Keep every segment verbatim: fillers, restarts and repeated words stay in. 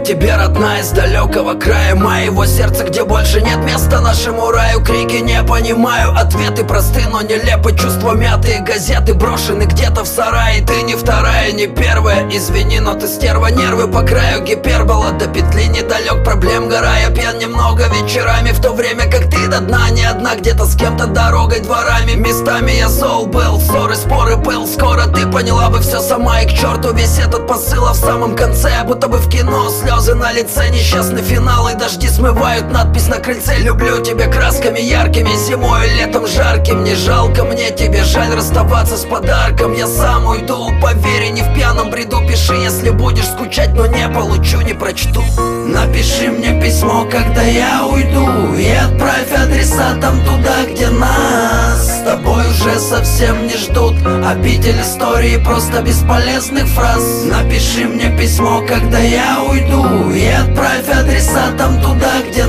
тебе, родная, из далекого края моего сердца, где больше нет места нашему раю. Крики не понимаю, ответы просты, но нелепы. Чувства мятые, газеты брошены где-то в сарае. Ты не вторая, не первая, извини, но ты стерва. Нервы по краю, гипербола до петли недалек. Проблем гора, я пьян немного вечерами, в то время как ты до дна не одна, где-то с кем-то дорогой, дворами. Местами я зол был, ссоры, споры был. Скоро ты поняла бы все сама, и к черту весь этот посыл. А в самом конце, будто бы в кино, слезы на лице, несчастный финал, и дожди смывают надпись на крыльце. Люблю тебя красками яркими, зимой и летом жарким. Не жалко мне тебе, жаль расставаться с подарком. Я сам уйду, поверь, не в пьяном бреду. Пиши, если будешь скучать, но не получу, не прочту. Напиши мне письмо, когда я уйду, и отправь адресатом туда, где нас с тобой уже совсем не ждут. Обитель истории просто бесполезных фраз. Напиши мне письмо, когда я уйду, и отправь адресатом туда, где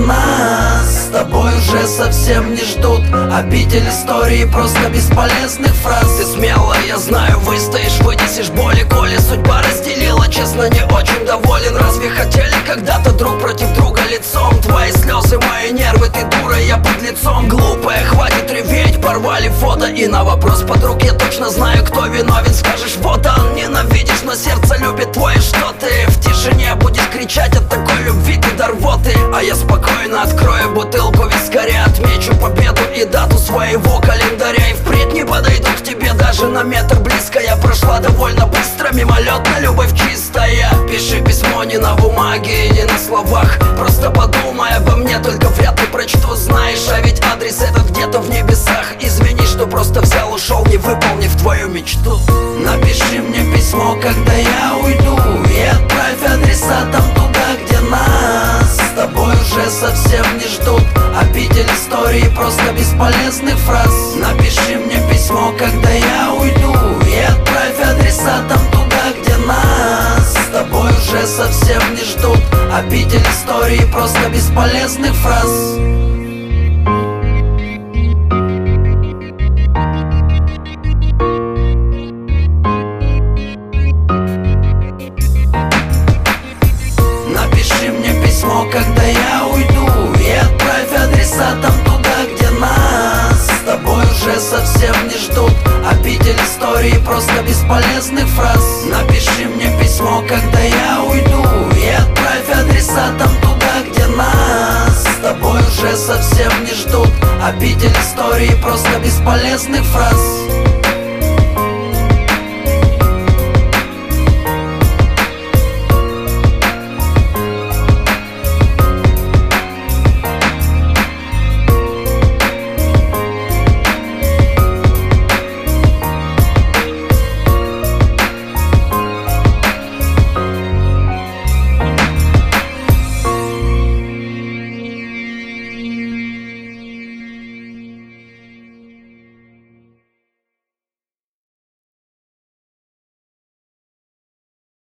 нас с тобой уже совсем не ждут. Обитель истории просто бесполезных фраз. Ты смелая, я знаю, выстоишь, вынесешь боли. Коли судьба разделила, честно, не очень доволен. Разве хотели когда-то друг против друга лицом? Твои слезы, мои нервы, ты дура, я под лицом. Глупая, хватит реветь, порвали фото. И на вопрос подруг я точно знаю, кто виновен. Скажешь, вот он, ненавидишь, но сердце любит твое. Что ты в тишине будешь кричать от такой любви, ты до рвоты. А я спокойно открою бутылку вискаря, отмечу победу и дату своего календаря. И впредь не подойду к тебе даже на метр близко. Я прошла довольно быстро, мимолетно, любовь чистая. Пиши письмо не на бумаге и не на словах, просто подумай обо мне, только вряд ли прочту. Знаешь, а ведь адрес этот где-то в небесах. Извини, что просто взял, ушел, не выполнив твою мечту. Напиши мне письмо, когда я уйду, и отправь адресатом туда, где нас с тобой уже совсем не ждут. Обитель истории просто бесполезных фраз. Напиши мне письмо, когда я уйду, и отправь адресатом туда, где нас с тобой уже совсем не ждут. Обитель истории просто бесполезных фраз. Когда я уйду, и отправь адресатом туда, где нас с тобой уже совсем не ждут. Обитель истории просто бесполезных фраз. Напиши мне письмо, когда я уйду, и отправь адресатом туда, где нас с тобой уже совсем не ждут. Обитель истории просто бесполезных фраз.